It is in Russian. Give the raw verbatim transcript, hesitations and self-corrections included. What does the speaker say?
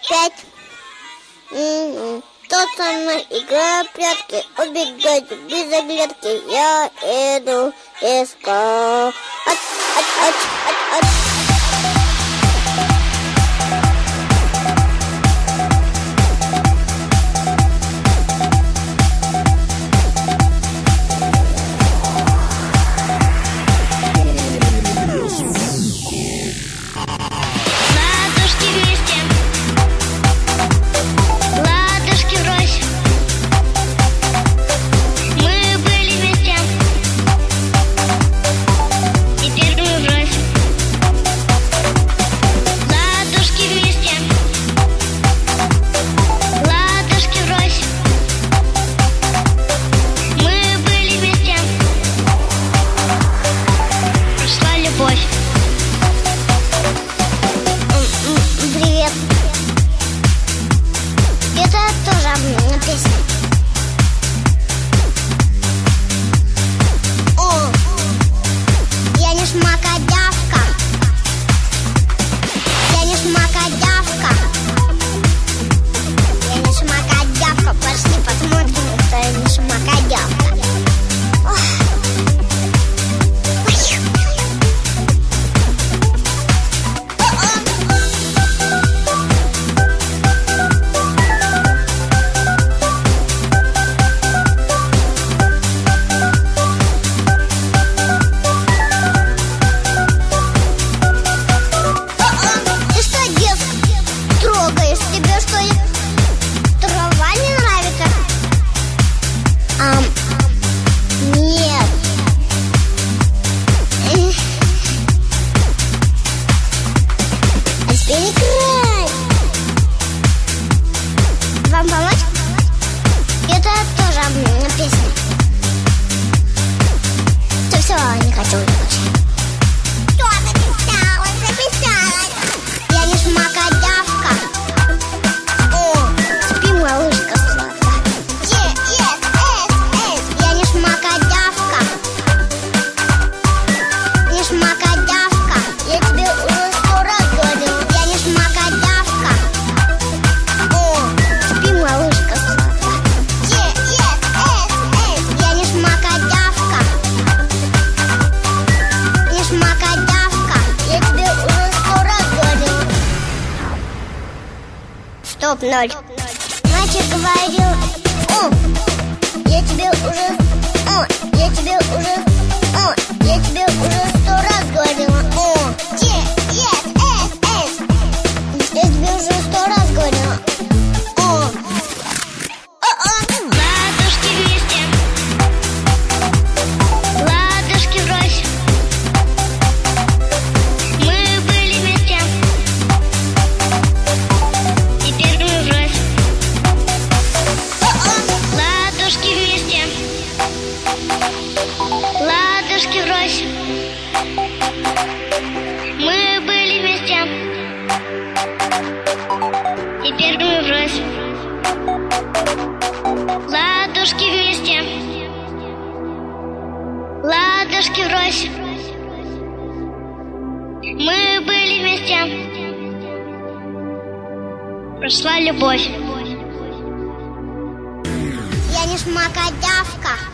пять. М-м. Тот со мной играет в прятки, убегать без оглядки. Я иду искать. Ач, ач, ач, ач, ач. Вам помочь? Это тоже песня. Все, все, не хочу больше. Что записалась, записалась? Я не шмакодявка. О, спи, малышка сладкая. Е, эс, эс, эс. Я не шмакодявка. Не шмакодявка. Я тебе уже сто раз говорила. Я не шмакодявка. О, спи, малышка сладкая. Е, эс, эс, эс. Я не шмакодявка. Не шмакодявка. Я тебе уже сто раз говорила. Стоп, ноль. Мальчик говорил, о, я тебе уже, о, я тебе уже, о, я тебе уже сто раз говорила, о, Е, эс, эс, эс. Я тебе уже сто раз говорила, о, о-о. Ладушки вместе, ладушки врозь. Мы были вместе, теперь мы врозь. Ладушки вместе, ладушки врозь. Мы были вместе, теперь мы врозь. Ладушки вместе, ладушки врозь. Мы были вместе, прошла любовь. Я не шмакодявка.